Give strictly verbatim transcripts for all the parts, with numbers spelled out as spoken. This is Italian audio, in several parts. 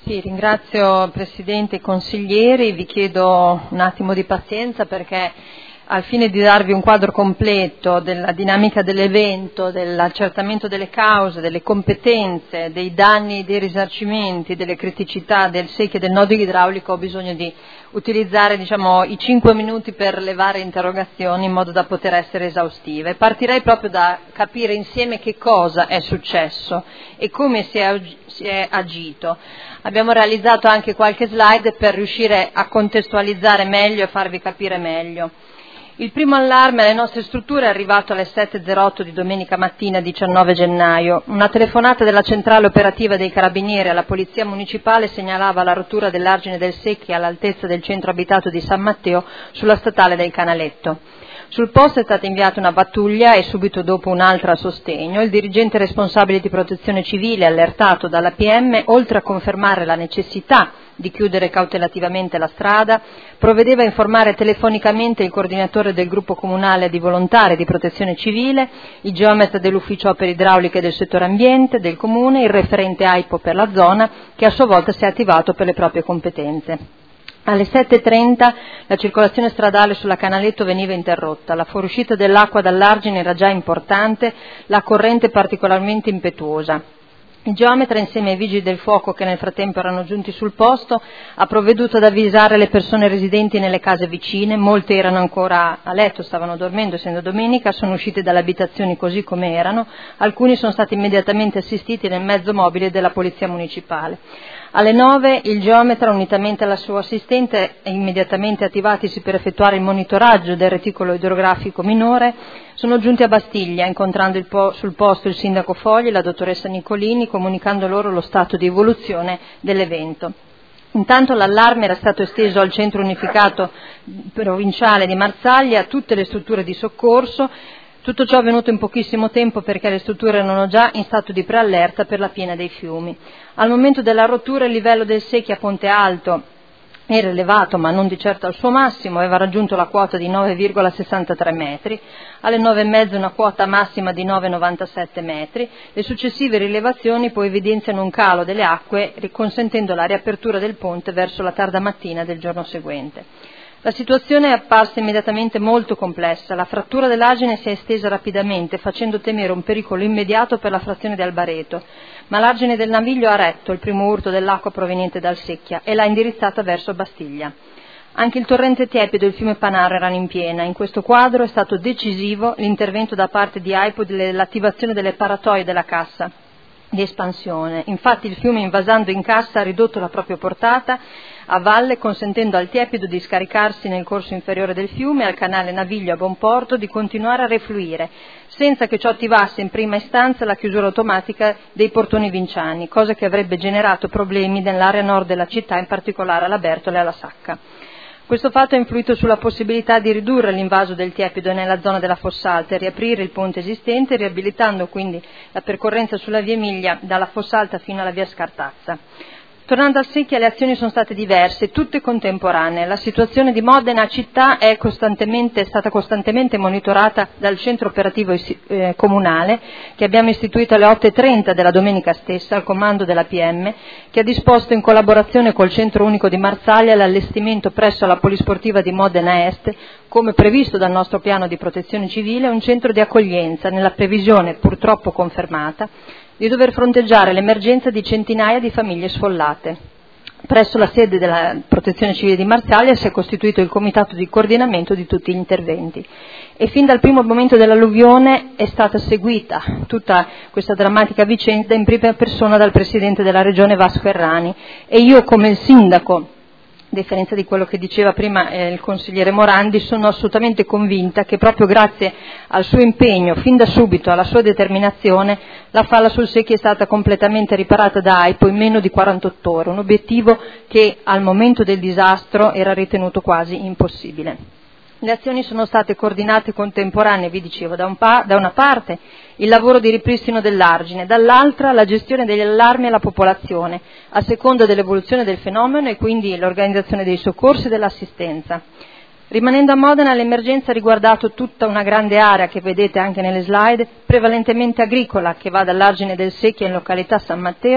Sì, ringrazio Presidente e consiglieri, vi chiedo un attimo di pazienza perché al fine di darvi un quadro completo della dinamica dell'evento, dell'accertamento delle cause, delle competenze, dei danni, dei risarcimenti, delle criticità del secchio e del nodo idraulico, ho bisogno di utilizzare diciamo, i cinque minuti per le varie interrogazioni in modo da poter essere esaustive. Partirei proprio da capire insieme che cosa è successo e come si è, si è agito. Abbiamo realizzato anche qualche slide per riuscire a contestualizzare meglio e farvi capire meglio. Il primo allarme alle nostre strutture è arrivato alle sette e zero otto di domenica mattina diciannove gennaio. Una telefonata della centrale operativa dei Carabinieri alla Polizia Municipale segnalava la rottura dell'argine del Secchi all'altezza del centro abitato di San Matteo sulla statale del Canaletto. Sul posto è stata inviata una pattuglia e subito dopo un'altra a sostegno. Il dirigente responsabile di protezione civile, allertato dalla P M, oltre a confermare la necessità di chiudere cautelativamente la strada, provvedeva a informare telefonicamente il coordinatore del gruppo comunale di volontari di protezione civile, il geometra dell'ufficio opere idrauliche del settore ambiente del comune, il referente A I P O per la zona, che a sua volta si è attivato per le proprie competenze. Alle sette e trenta la circolazione stradale sulla Canaletto veniva interrotta, la fuoriuscita dell'acqua dall'argine era già importante, la corrente particolarmente impetuosa. Il geometra, insieme ai vigili del fuoco che nel frattempo erano giunti sul posto, ha provveduto ad avvisare le persone residenti nelle case vicine, molte erano ancora a letto, stavano dormendo essendo domenica, sono uscite dalle abitazioni così come erano, alcuni sono stati immediatamente assistiti nel mezzo mobile della Polizia Municipale. Alle nove il geometra, unitamente alla sua assistente, è immediatamente attivatisi per effettuare il monitoraggio del reticolo idrografico minore, sono giunti a Bastiglia, incontrando il po- sul posto il sindaco Fogli e la dottoressa Nicolini, comunicando loro lo stato di evoluzione dell'evento. Intanto l'allarme era stato esteso al centro unificato provinciale di Marsaglia, a tutte le strutture di soccorso. Tutto ciò è avvenuto in pochissimo tempo perché le strutture erano già in stato di preallerta per la piena dei fiumi. Al momento della rottura il livello del Secchi a Ponte Alto era elevato, ma non di certo al suo massimo, aveva raggiunto la quota di nove virgola sessantatré metri, alle nove e mezza una quota massima di nove virgola novantasette metri. Le successive rilevazioni poi evidenziano un calo delle acque, consentendo la riapertura del ponte verso la tarda mattina del giorno seguente. La situazione è apparsa immediatamente molto complessa. La frattura dell'argine si è estesa rapidamente, facendo temere un pericolo immediato per la frazione di Albareto, ma l'argine del naviglio ha retto il primo urto dell'acqua proveniente dal Secchia e l'ha indirizzata verso Bastiglia. Anche il torrente Tiepido e il fiume Panaro erano in piena. In questo quadro è stato decisivo l'intervento da parte di A I P O dell'attivazione delle paratoie della cassa di espansione. Infatti il fiume, invasando in cassa, ha ridotto la propria portata a valle, consentendo al Tiepido di scaricarsi nel corso inferiore del fiume e al canale Naviglio a Bonporto di continuare a refluire, senza che ciò attivasse in prima istanza la chiusura automatica dei portoni vinciani, cosa che avrebbe generato problemi nell'area nord della città, in particolare alla Bertola e alla Sacca. Questo fatto ha influito sulla possibilità di ridurre l'invaso del Tiepido nella zona della Fossalta e riaprire il ponte esistente, riabilitando quindi la percorrenza sulla via Emilia dalla Fossalta fino alla via Scartazza. Tornando al Secchia, le azioni sono state diverse, tutte contemporanee. La situazione di Modena città è, costantemente, è stata costantemente monitorata dal centro operativo eh, comunale, che abbiamo istituito alle otto e trenta della domenica stessa al comando della P M, che ha disposto in collaborazione col centro unico di Marsaglia l'allestimento presso la polisportiva di Modena Est, come previsto dal nostro piano di protezione civile, un centro di accoglienza nella previsione, purtroppo confermata, di dover fronteggiare l'emergenza di centinaia di famiglie sfollate. Presso la sede della Protezione Civile di Marsaglia si è costituito il comitato di coordinamento di tutti gli interventi e fin dal primo momento dell'alluvione è stata seguita tutta questa drammatica vicenda in prima persona dal Presidente della Regione Vasco Errani e io come il Sindaco, a differenza di quello che diceva prima eh, il consigliere Morandi, sono assolutamente convinta che proprio grazie al suo impegno, fin da subito, alla sua determinazione, la falla sul Secchia è stata completamente riparata da A I P O in meno di quarantotto ore, un obiettivo che al momento del disastro era ritenuto quasi impossibile. Le azioni sono state coordinate contemporanee, vi dicevo, da, un pa- da una parte il lavoro di ripristino dell'argine, dall'altra la gestione degli allarmi alla popolazione, a seconda dell'evoluzione del fenomeno e quindi l'organizzazione dei soccorsi e dell'assistenza. Rimanendo a Modena, l'emergenza ha riguardato tutta una grande area che vedete anche nelle slide, prevalentemente agricola, che va dall'argine del Secchia in località San Matteo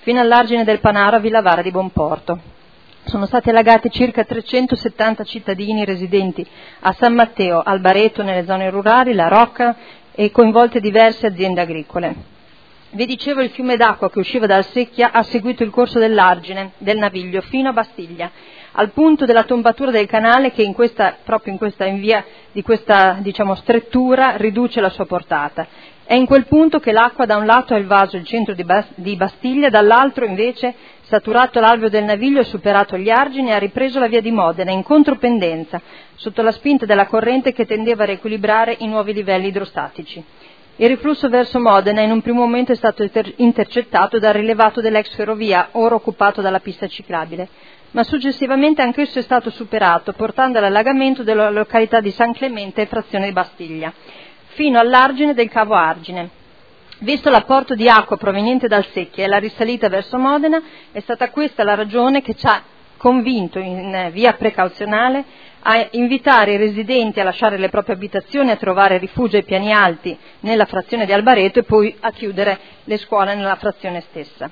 fino all'argine del Panaro a Villavara di Bonporto. Sono stati allagati circa trecentosettanta cittadini residenti a San Matteo, Albareto nelle zone rurali, La Rocca e coinvolte diverse aziende agricole. Vi dicevo, il fiume d'acqua che usciva dal Secchia ha seguito il corso dell'argine del Naviglio fino a Bastiglia, al punto della tombatura del canale che in questa, proprio in questa in via di questa diciamo strettura riduce la sua portata. È in quel punto che l'acqua da un lato ha invaso il centro di, Bas- di Bastiglia, dall'altro invece, saturato l'alveo del Naviglio e superato gli argini, ha ripreso la via di Modena in contropendenza, sotto la spinta della corrente che tendeva a riequilibrare i nuovi livelli idrostatici. Il riflusso verso Modena in un primo momento è stato inter- intercettato dal rilevato dell'ex ferrovia, ora occupato dalla pista ciclabile, ma successivamente anch'esso è stato superato, portando all'allagamento della località di San Clemente e frazione di Bastiglia, fino all'argine del cavo Argine. Visto l'apporto di acqua proveniente dal Secchia e la risalita verso Modena, è stata questa la ragione che ci ha convinto in via precauzionale a invitare i residenti a lasciare le proprie abitazioni, a trovare rifugio ai piani alti nella frazione di Albareto e poi a chiudere le scuole nella frazione stessa.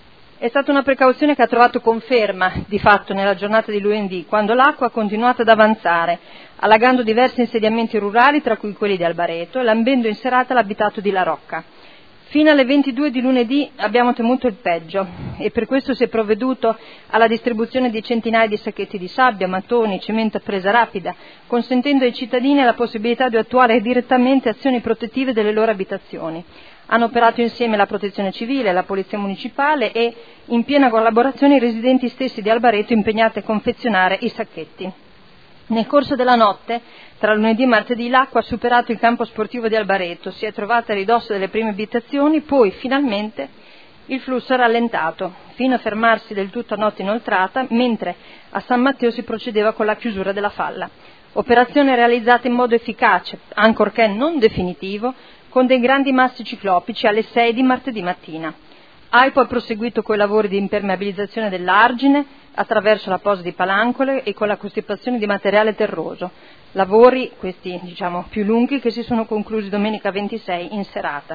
È stata una precauzione che ha trovato conferma di fatto nella giornata di lunedì, quando l'acqua ha continuato ad avanzare, allagando diversi insediamenti rurali, tra cui quelli di Albareto, e lambendo in serata l'abitato di La Rocca. Fino alle ventidue di lunedì abbiamo temuto il peggio e per questo si è provveduto alla distribuzione di centinaia di sacchetti di sabbia, mattoni, cemento a presa rapida, consentendo ai cittadini la possibilità di attuare direttamente azioni protettive delle loro abitazioni. Hanno operato insieme la Protezione Civile, la Polizia Municipale e, in piena collaborazione, i residenti stessi di Albareto impegnati a confezionare i sacchetti. Nel corso della notte, tra lunedì e martedì, l'acqua ha superato il campo sportivo di Albareto, si è trovata a ridosso delle prime abitazioni, poi finalmente il flusso ha rallentato, fino a fermarsi del tutto a notte inoltrata, mentre a San Matteo si procedeva con la chiusura della falla. Operazione realizzata in modo efficace, ancorché non definitivo, con dei grandi massi ciclopici alle sei di martedì mattina. AIPO ha proseguito con i lavori di impermeabilizzazione dell'argine attraverso la posa di palancole e con la costipazione di materiale terroso. Lavori, questi diciamo più lunghi, che si sono conclusi domenica ventisei in serata.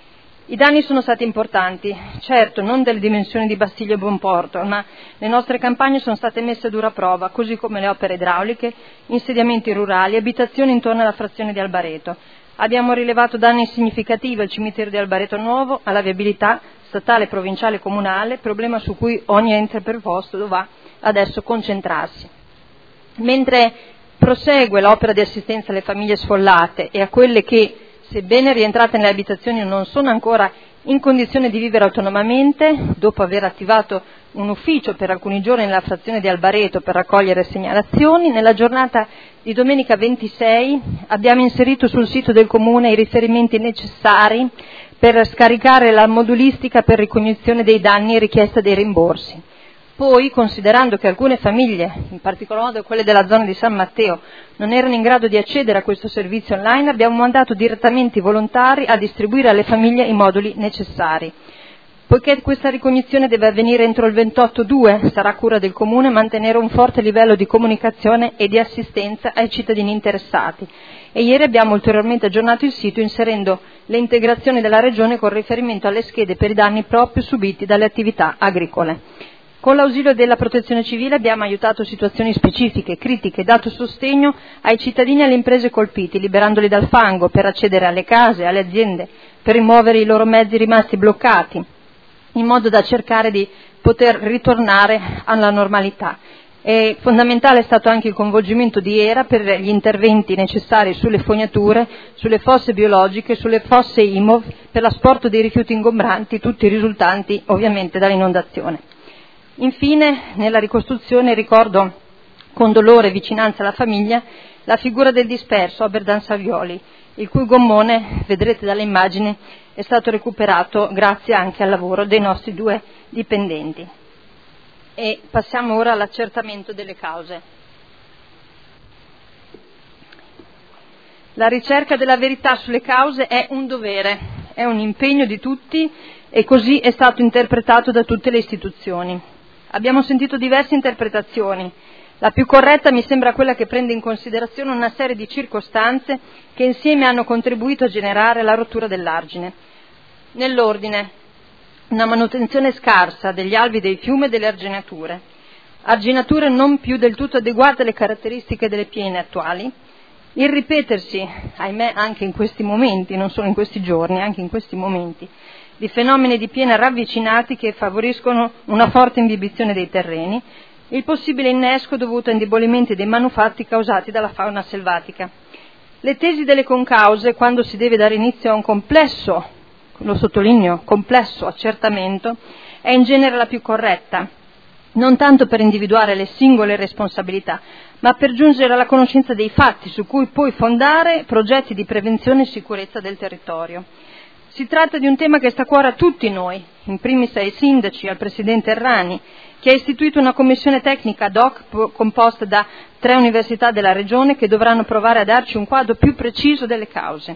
I danni sono stati importanti, certo non delle dimensioni di Bastiglia e Bonporto, ma le nostre campagne sono state messe a dura prova, così come le opere idrauliche, insediamenti rurali, abitazioni intorno alla frazione di Albareto. Abbiamo rilevato danni significativi al cimitero di Albareto Nuovo, alla viabilità statale, provinciale e comunale, problema su cui ogni ente preposto dovrà adesso concentrarsi. Mentre prosegue l'opera di assistenza alle famiglie sfollate e a quelle che, sebbene rientrate nelle abitazioni, non sono ancora in condizione di vivere autonomamente, dopo aver attivato un ufficio per alcuni giorni nella frazione di Albareto per raccogliere segnalazioni, nella giornata di domenica ventisei abbiamo inserito sul sito del Comune i riferimenti necessari per scaricare la modulistica per ricognizione dei danni e richiesta dei rimborsi. Poi, considerando che alcune famiglie, in particolar modo quelle della zona di San Matteo, non erano in grado di accedere a questo servizio online, abbiamo mandato direttamente i volontari a distribuire alle famiglie i moduli necessari. Poiché questa ricognizione deve avvenire entro il ventotto due, sarà cura del Comune mantenere un forte livello di comunicazione e di assistenza ai cittadini interessati. E ieri abbiamo ulteriormente aggiornato il sito inserendo le integrazioni della Regione con riferimento alle schede per i danni proprio subiti dalle attività agricole. Con l'ausilio della Protezione Civile abbiamo aiutato situazioni specifiche, critiche, dato sostegno ai cittadini e alle imprese colpiti, liberandoli dal fango per accedere alle case, alle aziende, per rimuovere i loro mezzi rimasti bloccati, in modo da cercare di poter ritornare alla normalità. E fondamentale è stato anche il coinvolgimento di ERA per gli interventi necessari sulle fognature, sulle fosse biologiche, sulle fosse I M O V, per l'asporto dei rifiuti ingombranti, tutti risultanti ovviamente dall'inondazione. Infine, nella ricostruzione ricordo con dolore e vicinanza alla famiglia la figura del disperso Aberdan Savioli, il cui gommone, vedrete dalle immagini, è stato recuperato grazie anche al lavoro dei nostri due dipendenti. E passiamo ora all'accertamento delle cause. La ricerca della verità sulle cause è un dovere, è un impegno di tutti e così è stato interpretato da tutte le istituzioni. Abbiamo sentito diverse interpretazioni. La più corretta mi sembra quella che prende in considerazione una serie di circostanze che insieme hanno contribuito a generare la rottura dell'argine. Nell'ordine: una manutenzione scarsa degli alvei dei fiumi e delle arginature, arginature non più del tutto adeguate alle caratteristiche delle piene attuali, il ripetersi, ahimè anche in questi momenti, non solo in questi giorni, anche in questi momenti, di fenomeni di piena ravvicinati che favoriscono una forte imbibizione dei terreni, il possibile innesco dovuto a indebolimenti dei manufatti causati dalla fauna selvatica. Le tesi delle concause, quando si deve dare inizio a un complesso, lo sottolineo, complesso accertamento, è in genere la più corretta, non tanto per individuare le singole responsabilità, ma per giungere alla conoscenza dei fatti su cui poi fondare progetti di prevenzione e sicurezza del territorio. Si tratta di un tema che sta a cuore a tutti noi, in primis ai sindaci, al presidente Errani, che ha istituito una commissione tecnica ad hoc composta da tre università della regione che dovranno provare a darci un quadro più preciso delle cause.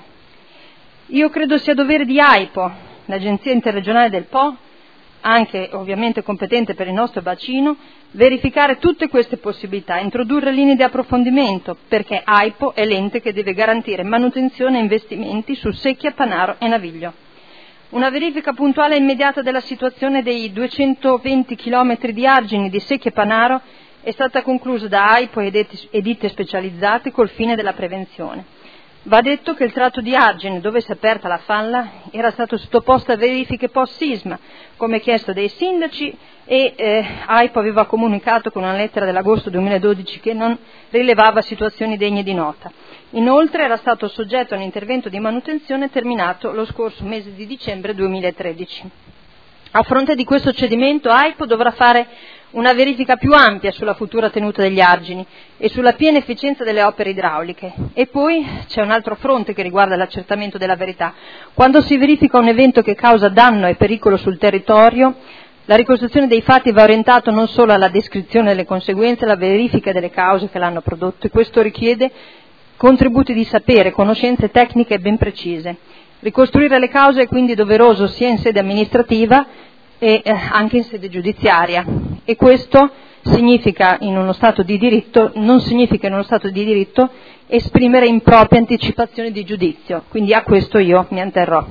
Io credo sia dovere di AIPO, l'Agenzia Interregionale del Po, anche ovviamente competente per il nostro bacino, verificare tutte queste possibilità, introdurre linee di approfondimento, perché AIPO è l'ente che deve garantire manutenzione e investimenti su Secchia, Panaro e Naviglio. Una verifica puntuale e immediata della situazione dei duecentoventi chilometri di argini di Secchia e Panaro è stata conclusa da AIPO e ditte specializzate col fine della prevenzione. Va detto che il tratto di argine dove si è aperta la falla era stato sottoposto a verifiche post-sisma, come chiesto dai sindaci, e eh, AIPO aveva comunicato con una lettera dell'agosto duemiladodici che non rilevava situazioni degne di nota. Inoltre era stato soggetto a un intervento di manutenzione terminato lo scorso mese di dicembre duemilatredici. A fronte di questo cedimento AIPO dovrà fare una verifica più ampia sulla futura tenuta degli argini e sulla piena efficienza delle opere idrauliche. E poi c'è un altro fronte che riguarda l'accertamento della verità. Quando si verifica un evento che causa danno e pericolo sul territorio, la ricostruzione dei fatti va orientata non solo alla descrizione delle conseguenze, alla verifica delle cause che l'hanno prodotto, e questo richiede contributi di sapere, conoscenze tecniche ben precise. Ricostruire le cause è quindi doveroso sia in sede amministrativa e eh, anche in sede giudiziaria, e questo significa in uno Stato di diritto, non significa in uno Stato di diritto esprimere improprie anticipazioni di giudizio, quindi a questo io mi atterrò.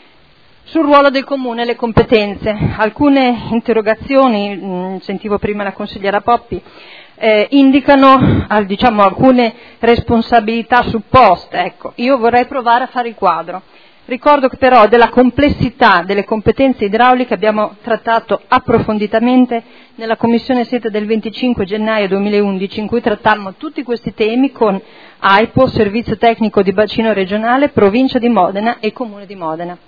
Sul ruolo del Comune e le competenze, alcune interrogazioni, mh, sentivo prima la consigliera Poppi, eh, indicano al, diciamo, alcune responsabilità supposte. Ecco, io vorrei provare a fare il quadro. Ricordo che però della complessità delle competenze idrauliche abbiamo trattato approfonditamente nella Commissione sette del venticinque gennaio duemilaundici, in cui trattammo tutti questi temi con AIPO, Servizio Tecnico di Bacino Regionale, Provincia di Modena e Comune di Modena.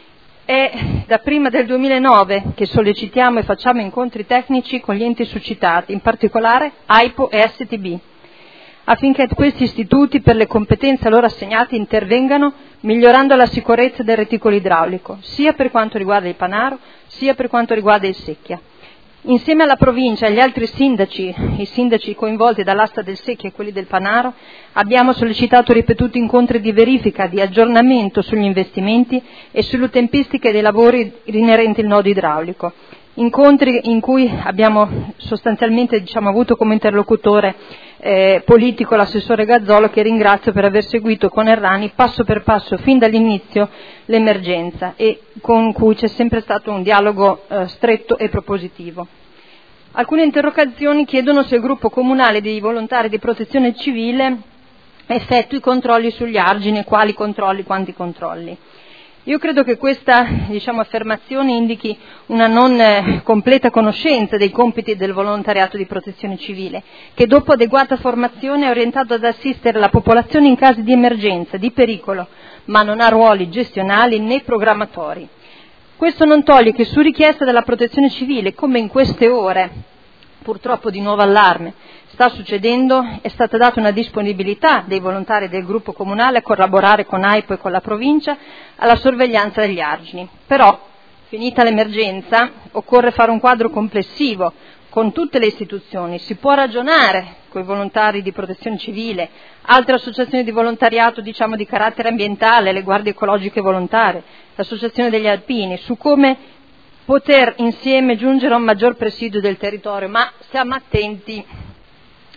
È da prima del duemilanove che sollecitiamo e facciamo incontri tecnici con gli enti succitati, in particolare AIPO e S T B, affinché questi istituti, per le competenze loro assegnate, intervengano migliorando la sicurezza del reticolo idraulico, sia per quanto riguarda il Panaro, sia per quanto riguarda il Secchia. Insieme alla provincia e agli altri sindaci, i sindaci coinvolti dall'asta del Secchia e quelli del Panaro, abbiamo sollecitato ripetuti incontri di verifica, di aggiornamento sugli investimenti e sulle tempistiche dei lavori inerenti al nodo idraulico. Incontri in cui abbiamo sostanzialmente diciamo, avuto come interlocutore eh, politico l'assessore Gazzolo, che ringrazio per aver seguito con Errani passo per passo fin dall'inizio l'emergenza, e con cui c'è sempre stato un dialogo eh, stretto e propositivo. Alcune interrogazioni chiedono se il gruppo comunale dei volontari di protezione civile effettui controlli sugli argini, quali controlli, quanti controlli. Io credo che questa diciamo, affermazione indichi una non eh, completa conoscenza dei compiti del volontariato di protezione civile, che dopo adeguata formazione è orientato ad assistere la popolazione in casi di emergenza, di pericolo, ma non ha ruoli gestionali né programmatori. Questo non toglie che su richiesta della protezione civile, come in queste ore, purtroppo di nuovo allarme, sta succedendo, è stata data una disponibilità dei volontari del gruppo comunale a collaborare con AIPO e con la provincia alla sorveglianza degli argini. Però, finita l'emergenza, occorre fare un quadro complessivo con tutte le istituzioni. Si può ragionare con i volontari di protezione civile, altre associazioni di volontariato diciamo di carattere ambientale, le guardie ecologiche volontarie, l'associazione degli alpini, su come poter insieme giungere a un maggior presidio del territorio, ma stiamo attenti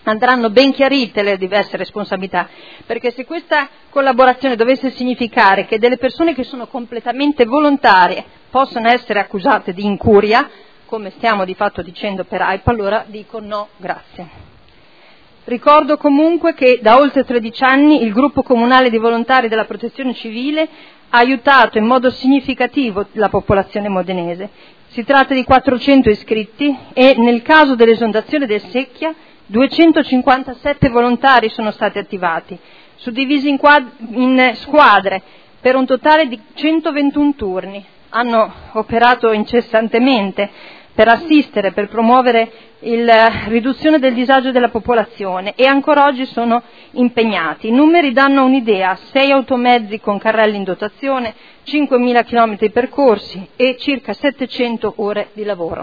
andranno ben chiarite le diverse responsabilità, perché se questa collaborazione dovesse significare che delle persone che sono completamente volontarie possono essere accusate di incuria, come stiamo di fatto dicendo per AIPA, allora dico no, grazie. Ricordo comunque che da oltre tredici anni il gruppo comunale di volontari della Protezione Civile ha aiutato in modo significativo la popolazione modenese. Si tratta di quattrocento iscritti e nel caso dell'esondazione del Secchia duecentocinquantasette volontari sono stati attivati, suddivisi in, quad- in squadre per un totale di centoventuno turni. Hanno operato incessantemente per assistere, per promuovere la riduzione del disagio della popolazione e ancora oggi sono impegnati. I numeri danno un'idea: sei automezzi con carrelli in dotazione, cinquemila chilometri percorsi e circa settecento ore di lavoro.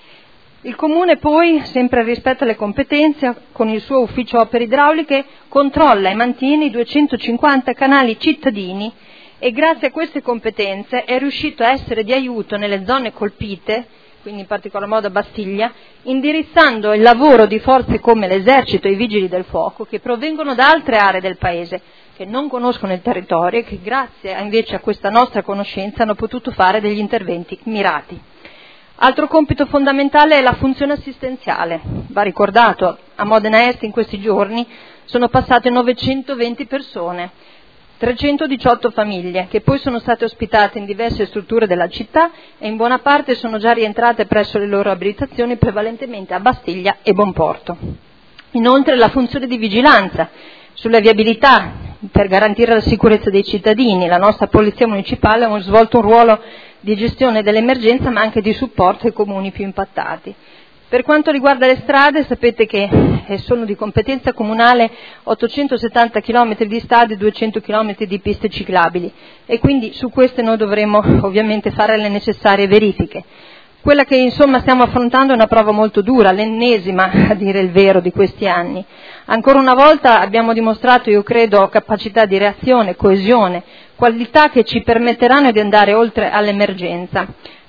Il Comune poi, sempre rispetto alle competenze, con il suo ufficio opere idrauliche, controlla e mantiene i duecentocinquanta canali cittadini e grazie a queste competenze è riuscito a essere di aiuto nelle zone colpite, quindi in particolar modo a Bastiglia, indirizzando il lavoro di forze come l'Esercito e i Vigili del Fuoco, che provengono da altre aree del Paese, che non conoscono il territorio e che grazie a, invece a questa nostra conoscenza hanno potuto fare degli interventi mirati. Altro compito fondamentale è la funzione assistenziale. Va ricordato, a Modena Est in questi giorni sono passate novecentoventi persone, trecentodiciotto famiglie, che poi sono state ospitate in diverse strutture della città e in buona parte sono già rientrate presso le loro abitazioni, prevalentemente a Bastiglia e Bonporto. Inoltre la funzione di vigilanza sulla viabilità per garantire la sicurezza dei cittadini. La nostra Polizia Municipale ha svolto un ruolo di gestione dell'emergenza ma anche di supporto ai comuni più impattati. Per quanto riguarda le strade, sapete che sono di competenza comunale ottocentosettanta chilometri di strade e duecento chilometri di piste ciclabili e quindi su queste noi dovremo ovviamente fare le necessarie verifiche. Quella che insomma stiamo affrontando è una prova molto dura, l'ennesima a dire il vero di questi anni. Ancora una volta abbiamo dimostrato, io credo, capacità di reazione, coesione, qualità che ci permetteranno di andare oltre all'emergenza.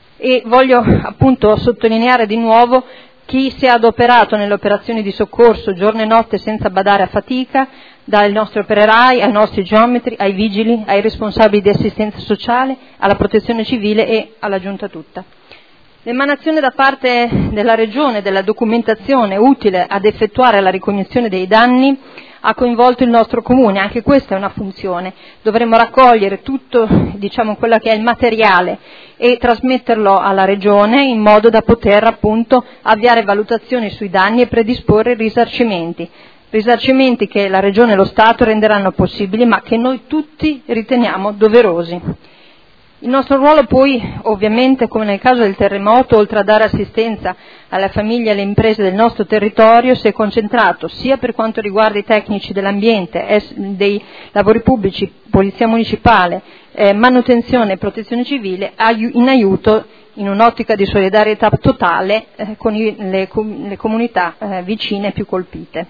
E voglio appunto sottolineare di nuovo chi si è adoperato nelle operazioni di soccorso giorno e notte senza badare a fatica, dai nostri operai, ai nostri geometri, ai vigili, ai responsabili di assistenza sociale, alla protezione civile e alla giunta tutta. L'emanazione da parte della Regione della documentazione utile ad effettuare la ricognizione dei danni ha coinvolto il nostro Comune, anche questa è una funzione. Dovremmo raccogliere tutto, diciamo, quello che è il materiale e trasmetterlo alla Regione in modo da poter appunto avviare valutazioni sui danni e predisporre risarcimenti. Risarcimenti che la Regione e lo Stato renderanno possibili ma che noi tutti riteniamo doverosi. Il nostro ruolo poi, ovviamente, come nel caso del terremoto, oltre a dare assistenza alle famiglie e alle imprese del nostro territorio, si è concentrato sia per quanto riguarda i tecnici dell'ambiente, dei lavori pubblici, polizia municipale, eh, manutenzione e protezione civile, in aiuto, in un'ottica di solidarietà totale, eh, con i, le, le comunità eh, vicine più colpite.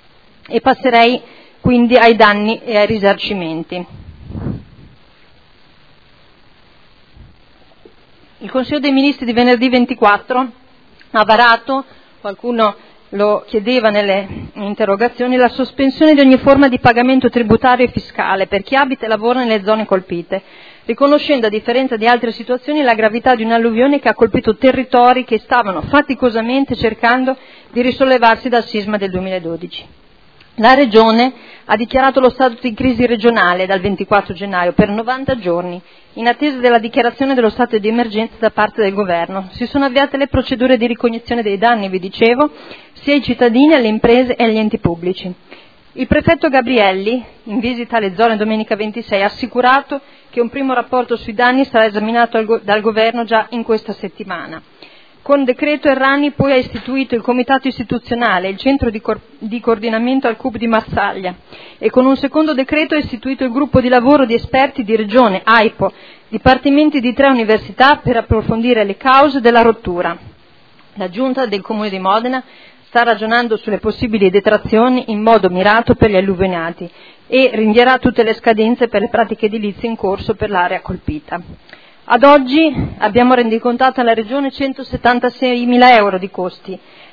E passerei quindi ai danni e ai risarcimenti. Il Consiglio dei Ministri di venerdì ventiquattro ha varato, qualcuno lo chiedeva nelle interrogazioni, la sospensione di ogni forma di pagamento tributario e fiscale per chi abita e lavora nelle zone colpite, riconoscendo a differenza di altre situazioni la gravità di un'alluvione che ha colpito territori che stavano faticosamente cercando di risollevarsi dal sisma del duemiladodici. La Regione ha dichiarato lo stato di crisi regionale dal ventiquattro gennaio per novanta giorni, in attesa della dichiarazione dello stato di emergenza da parte del Governo. Si sono avviate le procedure di ricognizione dei danni, vi dicevo, sia ai cittadini, alle imprese e agli enti pubblici. Il prefetto Gabrielli, in visita alle zone domenica ventisei, ha assicurato che un primo rapporto sui danni sarà esaminato dal Governo già in questa settimana. Con decreto Errani poi ha istituito il Comitato Istituzionale, il Centro di, cor- di Coordinamento al C U B di Marsaglia e con un secondo decreto ha istituito il gruppo di lavoro di esperti di Regione, AIPO, dipartimenti di tre università per approfondire le cause della rottura. La Giunta del Comune di Modena sta ragionando sulle possibili detrazioni in modo mirato per gli alluvionati e rinvierà tutte le scadenze per le pratiche edilizie in corso per l'area colpita. Ad oggi abbiamo rendicontato alla Regione centosettantaseimila euro di costi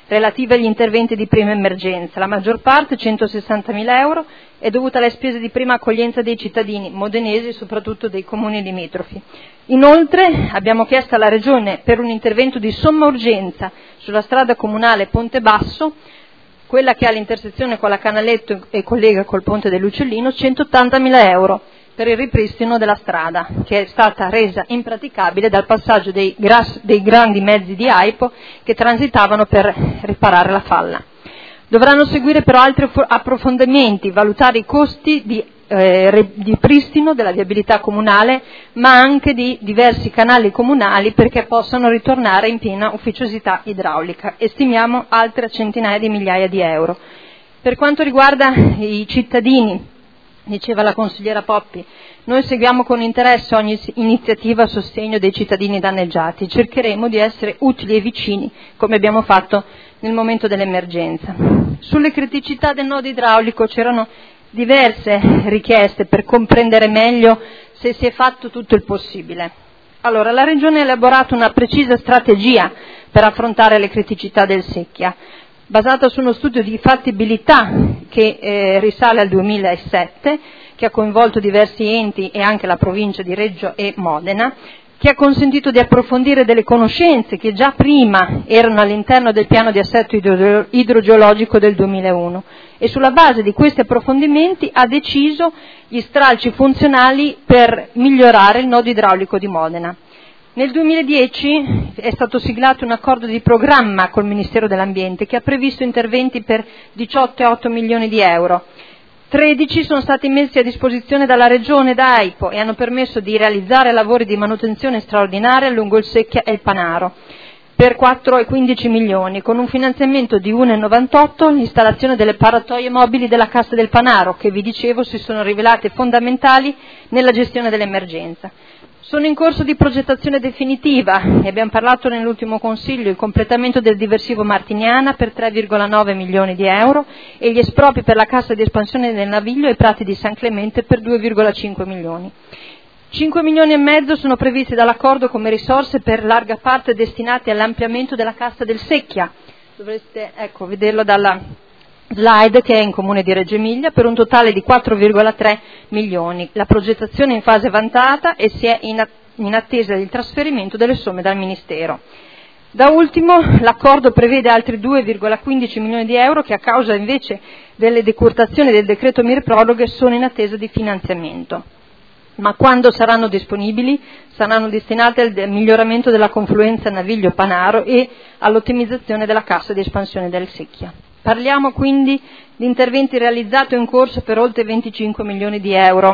relative agli interventi di prima emergenza. La maggior parte, centosessantamila euro, è dovuta alle spese di prima accoglienza dei cittadini modenesi e soprattutto dei comuni limitrofi. Inoltre abbiamo chiesto alla Regione per un intervento di somma urgenza sulla strada comunale Ponte Basso, quella che ha l'intersezione con la Canaletto e collega col Ponte dell'Uccellino, centottantamila euro per il ripristino della strada, che è stata resa impraticabile dal passaggio dei, gras- dei grandi mezzi di AIPO che transitavano per riparare la falla. Dovranno seguire però altri approfondimenti, valutare i costi di eh, ripristino della viabilità comunale, ma anche di diversi canali comunali perché possano ritornare in piena ufficiosità idraulica. E stimiamo altre centinaia di migliaia di euro. Per quanto riguarda i cittadini, diceva la consigliera Poppi, noi seguiamo con interesse ogni iniziativa a sostegno dei cittadini danneggiati, cercheremo di essere utili e vicini, come abbiamo fatto nel momento dell'emergenza. Sulle criticità del nodo idraulico c'erano diverse richieste per comprendere meglio se si è fatto tutto il possibile. Allora, la Regione ha elaborato una precisa strategia per affrontare le criticità del Secchia, basata su uno studio di fattibilità che eh, risale al duemilasette, che ha coinvolto diversi enti e anche la provincia di Reggio e Modena, che ha consentito di approfondire delle conoscenze che già prima erano all'interno del piano di assetto idro- idrogeologico del duemilauno e sulla base di questi approfondimenti ha deciso gli stralci funzionali per migliorare il nodo idraulico di Modena. Nel duemiladieci è stato siglato un accordo di programma col Ministero dell'Ambiente che ha previsto interventi per diciotto virgola otto milioni di euro. tredici sono stati messi a disposizione dalla Regione da AIPO e hanno permesso di realizzare lavori di manutenzione straordinaria lungo il Secchia e il Panaro per quattro virgola quindici milioni, con un finanziamento di uno virgola novantotto, l'installazione delle paratoie mobili della Cassa del Panaro, che vi dicevo si sono rivelate fondamentali nella gestione dell'emergenza. Sono in corso di progettazione definitiva, ne abbiamo parlato nell'ultimo Consiglio, il completamento del diversivo Martiniana per tre virgola nove milioni di euro e gli espropri per la cassa di espansione del Naviglio e Prati di San Clemente per due virgola cinque milioni. cinque milioni e mezzo sono previsti dall'accordo come risorse per larga parte destinate all'ampliamento della cassa del Secchia. Dovreste ecco, vederlo dalla slide, che è in comune di Reggio Emilia, per un totale di quattro virgola tre milioni. La progettazione è in fase avanzata e si è in attesa del trasferimento delle somme dal Ministero. Da ultimo, l'accordo prevede altri due virgola quindici milioni di euro che a causa invece delle decurtazioni del decreto milleproroghe sono in attesa di finanziamento. Ma quando saranno disponibili saranno destinate al miglioramento della confluenza Naviglio-Panaro e all'ottimizzazione della cassa di espansione del Secchia. Parliamo quindi di interventi realizzati o in corso per oltre venticinque milioni di euro.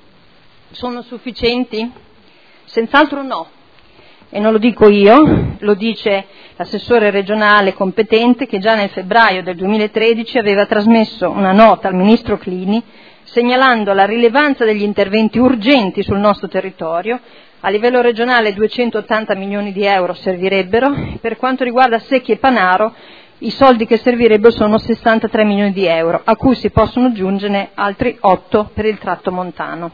Sono sufficienti? Senz'altro no. E non lo dico io, lo dice l'assessore regionale competente che già nel febbraio del duemilatredici aveva trasmesso una nota al ministro Clini segnalando la rilevanza degli interventi urgenti sul nostro territorio. A livello regionale duecentottanta milioni di euro servirebbero, per quanto riguarda Secchia e Panaro i soldi che servirebbero sono sessantatré milioni di euro, a cui si possono aggiungere altri otto per il tratto montano.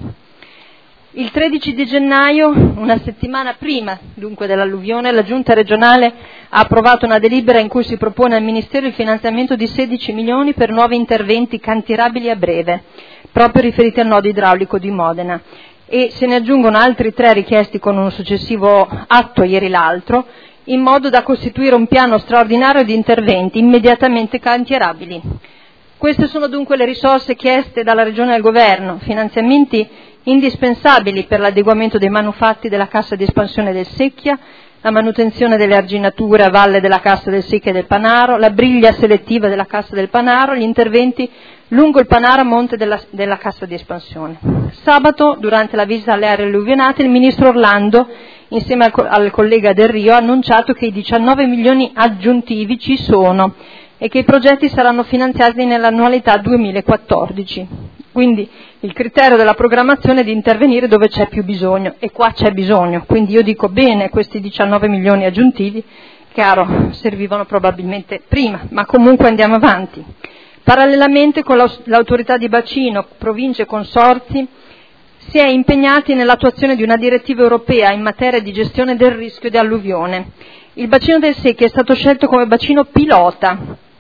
Il tredici di gennaio, una settimana prima dunque dell'alluvione, la Giunta regionale ha approvato una delibera in cui si propone al Ministero il finanziamento di sedici milioni per nuovi interventi cantierabili a breve, proprio riferiti al nodo idraulico di Modena. E se ne aggiungono altri tre richiesti con un successivo atto ieri l'altro, in modo da costituire un piano straordinario di interventi immediatamente cantierabili. Queste sono dunque le risorse chieste dalla Regione al Governo, finanziamenti indispensabili per l'adeguamento dei manufatti della Cassa di espansione del Secchia, la manutenzione delle arginature a valle della Cassa del Secchia e del Panaro, la briglia selettiva della Cassa del Panaro, gli interventi lungo il Panaro a monte della, della Cassa di espansione. Sabato, durante la visita alle aree alluvionate, il Ministro Orlando insieme al, al collega Del Rio, ha annunciato che i diciannove milioni aggiuntivi ci sono e che i progetti saranno finanziati nell'annualità duemilaquattordici. Quindi il criterio della programmazione è di intervenire dove c'è più bisogno e qua c'è bisogno. Quindi io dico bene questi diciannove milioni aggiuntivi, chiaro, servivano probabilmente prima, ma comunque andiamo avanti. Parallelamente con l'autorità di bacino, province e consorzi, si è impegnati nell'attuazione di una direttiva europea in materia di gestione del rischio di alluvione. Il bacino del Secchia è stato scelto come bacino pilota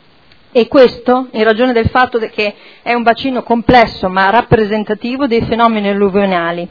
e questo in ragione del fatto che è un bacino complesso ma rappresentativo dei fenomeni alluvionali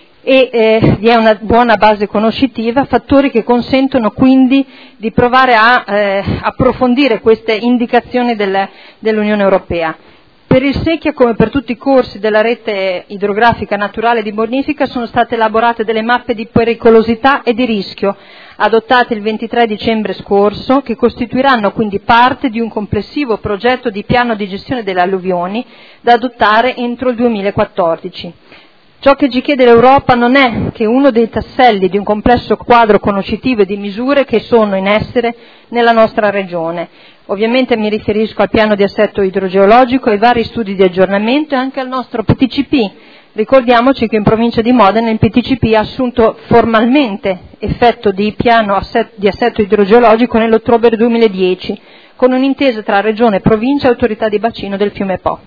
e eh, vi è una buona base conoscitiva, fattori che consentono quindi di provare a eh, approfondire queste indicazioni del, dell'Unione Europea. Per il Secchia, come per tutti i corsi della rete idrografica naturale di bonifica, sono state elaborate delle mappe di pericolosità e di rischio, adottate il ventitré dicembre scorso, che costituiranno quindi parte di un complessivo progetto di piano di gestione delle alluvioni da adottare entro il duemilaquattordici. Ciò che ci chiede l'Europa non è che uno dei tasselli di un complesso quadro conoscitivo e di misure che sono in essere nella nostra regione. Ovviamente mi riferisco al piano di assetto idrogeologico, ai vari studi di aggiornamento e anche al nostro P T C P. Ricordiamoci che in provincia di Modena il P T C P ha assunto formalmente effetto di piano di assetto idrogeologico nell'ottobre duemiladieci, con un'intesa tra Regione, Provincia e Autorità di Bacino del fiume Po.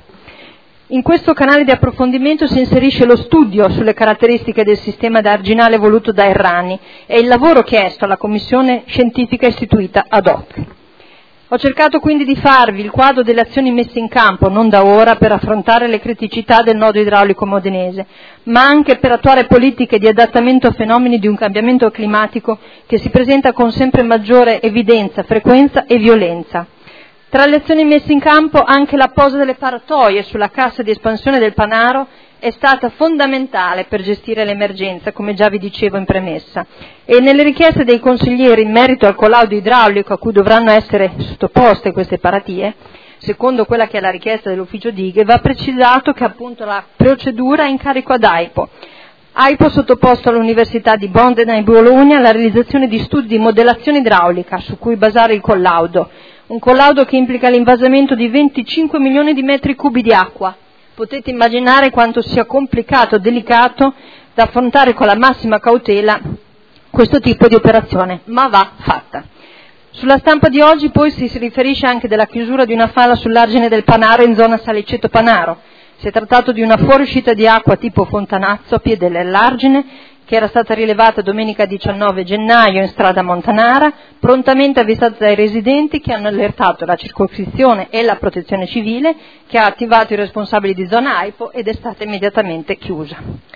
In questo canale di approfondimento si inserisce lo studio sulle caratteristiche del sistema arginale voluto da Errani e il lavoro chiesto alla commissione scientifica istituita ad hoc. Ho cercato quindi di farvi il quadro delle azioni messe in campo, non da ora, per affrontare le criticità del nodo idraulico modenese, ma anche per attuare politiche di adattamento a fenomeni di un cambiamento climatico che si presenta con sempre maggiore evidenza, frequenza e violenza. Tra le azioni messe in campo anche la posa delle paratoie sulla cassa di espansione del Panaro è stata fondamentale per gestire l'emergenza, come già vi dicevo in premessa. E nelle richieste dei consiglieri in merito al collaudo idraulico a cui dovranno essere sottoposte queste paratie, secondo quella che è la richiesta dell'ufficio dighe, va precisato che appunto la procedura è in carico ad AIPO. AIPO ha sottoposto all'Università di Modena e Bologna la realizzazione di studi di modellazione idraulica su cui basare il collaudo. Un collaudo che implica l'invasamento di venticinque milioni di metri cubi di acqua. Potete immaginare quanto sia complicato e delicato da affrontare con la massima cautela questo tipo di operazione, ma va fatta. Sulla stampa di oggi poi si riferisce anche della chiusura di una falla sull'argine del Panaro in zona Saliceto-Panaro. Si è trattato di una fuoriuscita di acqua tipo fontanazzo a piede dell'argine che era stata rilevata domenica diciannove gennaio in strada Montanara, prontamente avvistata dai residenti che hanno allertato la circoscrizione e la protezione civile, che ha attivato i responsabili di zona AIPO ed è stata immediatamente chiusa.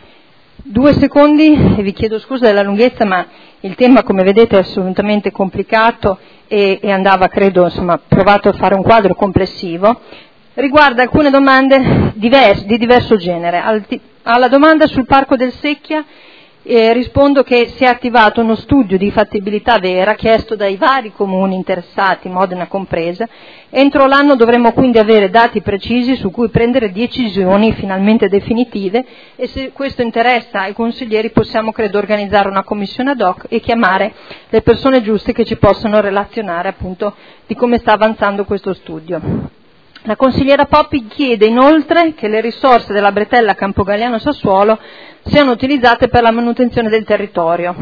Due secondi, e vi chiedo scusa della lunghezza, ma il tema, come vedete, è assolutamente complicato e, e andava, credo, insomma, provato a fare un quadro complessivo. Riguarda alcune domande diverse, di diverso genere. Al, alla domanda sul Parco del Secchia, Eh, rispondo che si è attivato uno studio di fattibilità vera chiesto dai vari comuni interessati, Modena compresa. Entro l'anno dovremo quindi avere dati precisi su cui prendere decisioni finalmente definitive e se questo interessa ai consiglieri possiamo, credo, organizzare una commissione ad hoc e chiamare le persone giuste che ci possano relazionare appunto di come sta avanzando questo studio. La consigliera Poppi chiede inoltre che le risorse della bretella Campogalliano-Sassuolo siano utilizzate per la manutenzione del territorio.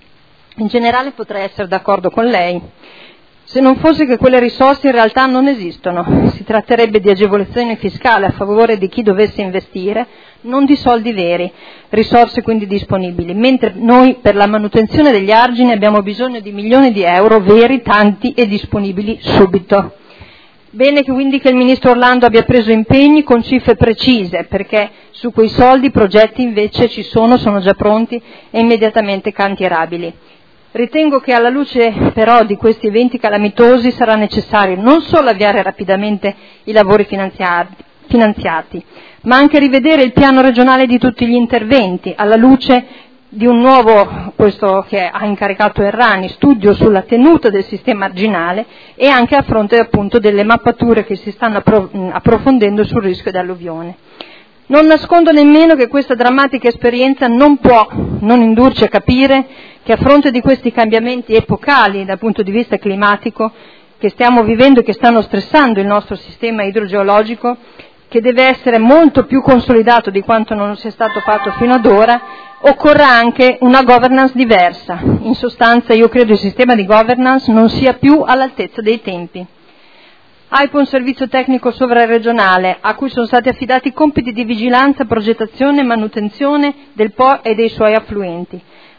In generale potrei essere d'accordo con lei, se non fosse che quelle risorse in realtà non esistono. Si tratterebbe di agevolazione fiscale a favore di chi dovesse investire, non di soldi veri, risorse quindi disponibili, mentre noi per la manutenzione degli argini abbiamo bisogno di milioni di euro veri, tanti e disponibili subito. Bene quindi che il Ministro Orlando abbia preso impegni con cifre precise, perché su quei soldi i progetti invece ci sono, sono già pronti e immediatamente cantierabili. Ritengo che alla luce però di questi eventi calamitosi sarà necessario non solo avviare rapidamente i lavori finanziati, finanziati, ma anche rivedere il piano regionale di tutti gli interventi, alla luce di un nuovo, questo che ha incaricato Errani, studio sulla tenuta del sistema arginale e anche a fronte appunto delle mappature che si stanno approfondendo sul rischio di alluvione. Non nascondo nemmeno che questa drammatica esperienza non può non indurci a capire che a fronte di questi cambiamenti epocali dal punto di vista climatico che stiamo vivendo e che stanno stressando il nostro sistema idrogeologico, che deve essere molto più consolidato di quanto non sia stato fatto fino ad ora, occorra anche una governance diversa. In sostanza io credo il sistema di governance non sia più all'altezza dei tempi. AIPO è un servizio tecnico sovraregionale a cui sono stati affidati compiti di vigilanza, progettazione e manutenzione del Po e dei suoi affluenti.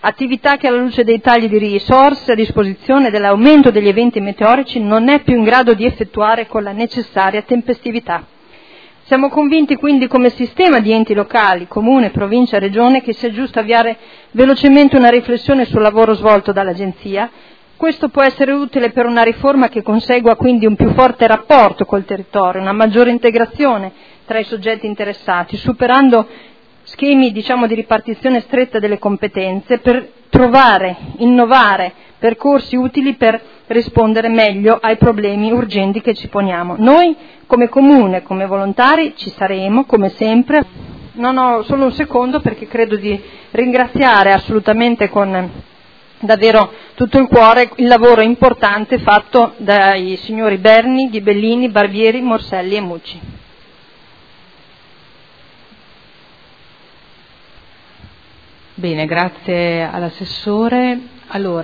attività che alla luce dei tagli di risorse a disposizione e dell'aumento degli eventi meteorici non è più in grado di effettuare con la necessaria tempestività. Siamo convinti quindi come sistema di enti locali, comune, provincia, regione, che sia giusto avviare velocemente una riflessione sul lavoro svolto dall'Agenzia. Questo può essere utile per una riforma che consegua quindi un più forte rapporto col territorio, una maggiore integrazione tra i soggetti interessati, superando schemi diciamo di ripartizione stretta delle competenze per trovare, innovare percorsi utili per rispondere meglio ai problemi urgenti che ci poniamo. Noi come comune, come volontari ci saremo come sempre. Non ho solo un secondo perché credo di ringraziare assolutamente con davvero tutto il cuore il lavoro importante fatto dai signori Berni, Ghibellini, Barbieri, Morselli e Mucci. Bene, grazie all'assessore. Allora,